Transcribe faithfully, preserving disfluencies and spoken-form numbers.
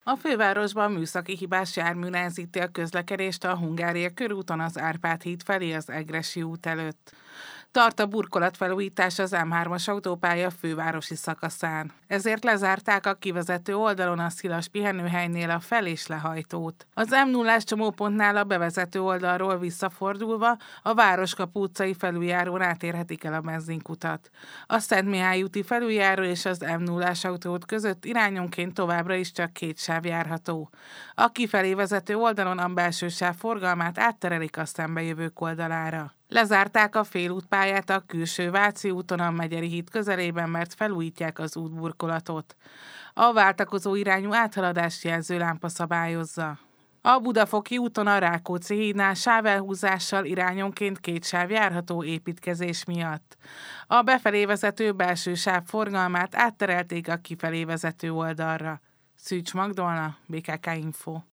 A fővárosban műszaki hibás jármű nehezíti a közlekedést a Hungária körúton az Árpád híd felé az Egressy út előtt. Tart a burkolatfelújítás az M hármas autópálya fővárosi szakaszán. Ezért lezárták a kivezető oldalon a Szilas pihenőhelynél a fel- és lehajtót. Az M nullás csomópontnál a bevezető oldalról visszafordulva a Városkapu utcai felüljárón átérhetik el a benzinkutat. A Szent Mihály úti felüljáró és az M nullás autóút között irányonként továbbra is csak két sáv járható. A kifelé vezető oldalon a belső sáv forgalmát átterelik a szembejövők oldalára. Lezárták a félútpályát a külső Váci úton a Megyeri híd közelében, mert felújítják az útburkolatot. A váltakozó irányú áthaladást jelző lámpa szabályozza. A Budafoki úton a Rákóczi hídnál sávelhúzással irányonként két sáv járható építkezés miatt. A befelé vezető belső sáv forgalmát átterelték a kifelé vezető oldalra. Szűcs Magdolna, bé ká ká Info.